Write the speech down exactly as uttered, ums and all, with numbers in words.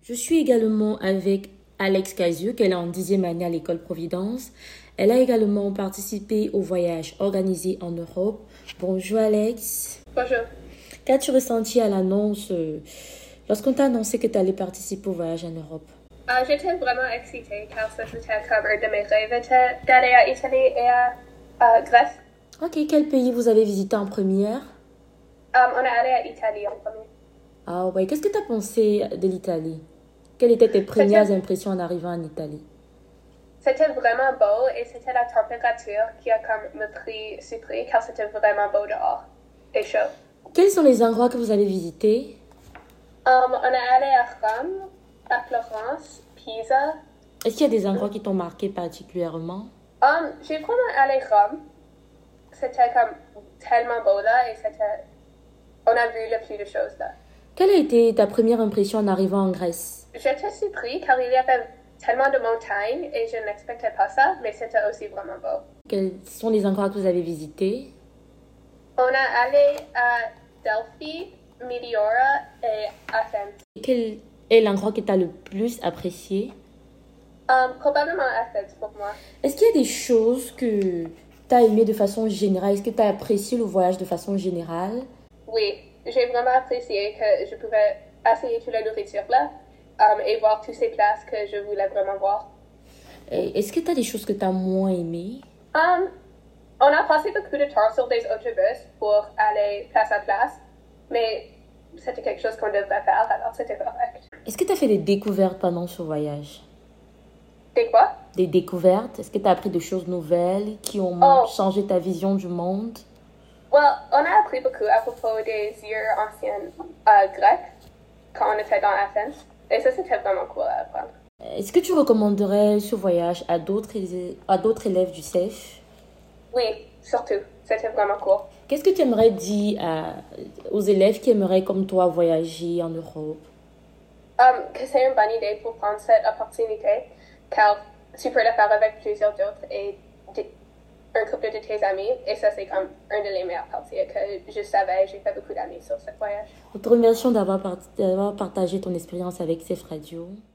Je suis également avec Alex Casieux, qu'elle est en dixième année à l'école Providence. Elle a également participé au voyage organisé en Europe. Bonjour Alex. Bonjour. Qu'as-tu ressenti à l'annonce, euh, lorsqu'on t'a annoncé que tu allais participer au voyage en Europe? Uh, j'étais vraiment excitée car c'était comme un de mes rêves d'aller à Italie et à uh, Grèce. Ok, quel pays vous avez visité en première? Um, on est allé à Italie en premier. Ah ouais, qu'est-ce que tu as pensé de l'Italie? Quelles étaient tes premières impressions en arrivant en Italie? C'était vraiment beau et c'était la température qui a comme me pris surpris car c'était vraiment beau dehors et chaud. Quels sont les endroits que vous avez visités? Um, on est allé à Rome, à Florence, Pisa. Est-ce qu'il y a des endroits qui t'ont marqué particulièrement? Um, j'ai vraiment allé à Rome. C'était comme tellement beau là et c'était... On a vu le plus de choses là. Quelle a été ta première impression en arrivant en Grèce? J'étais surpris car il y avait tellement de montagnes et je n'expectais pas ça, mais c'était aussi vraiment beau. Quels sont les endroits que vous avez visités? On a allé à Delphi, Meteora et Athènes. Quel est l'endroit que tu as le plus apprécié? Um, probablement Athènes pour moi. Est-ce qu'il y a des choses que tu as aimées de façon générale? Est-ce que tu as apprécié le voyage de façon générale? Oui, j'ai vraiment apprécié que je pouvais essayer toute la nourriture là um, et voir toutes ces places que je voulais vraiment voir. Et est-ce que tu as des choses que tu as moins aimées? Um, on a passé beaucoup de temps sur des autobus pour aller place à place, mais c'était quelque chose qu'on devrait faire, alors c'était correct. Est-ce que tu as fait des découvertes pendant ce voyage? Des quoi? Des découvertes? Est-ce que tu as appris des choses nouvelles qui ont Oh. changé ta vision du monde? Well, on a appris beaucoup à propos des îles anciennes euh, grecques quand on était dans Athènes, et ça c'était vraiment cool à apprendre. Est-ce que tu recommanderais ce voyage à d'autres élè- à d'autres élèves du C E F? Oui, surtout, c'était vraiment cool. Qu'est-ce que tu aimerais dire à- aux élèves qui aimeraient, comme toi, voyager en Europe? Um, que c'est une bonne idée pour prendre cette opportunité, car tu peux le faire avec plusieurs d'autres et de- un couple de tes amis, et ça c'est comme un de les meilleures parties que je savais, j'ai fait beaucoup d'amis sur ce voyage. Nous te remercions d'avoir part- d'avoir partagé ton expérience avec C E F Radio.